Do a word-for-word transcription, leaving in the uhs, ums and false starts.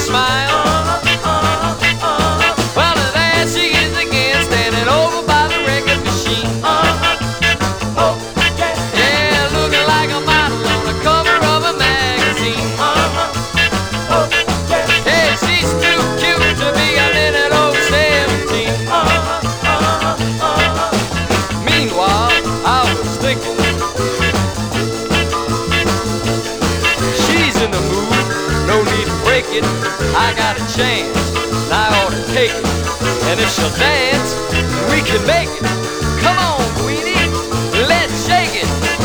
smile. Well, there she is again, standing over by the record machine. Yeah, looking like a model on the cover of a magazine. Hey, she's too cute to be a little old seventeen. Meanwhile, I was thinking, she's in the mood, no need to break it. I got a chance, and I ought to take it. And if she'll dance, we can make it. Come on, Queenie, let's shake it.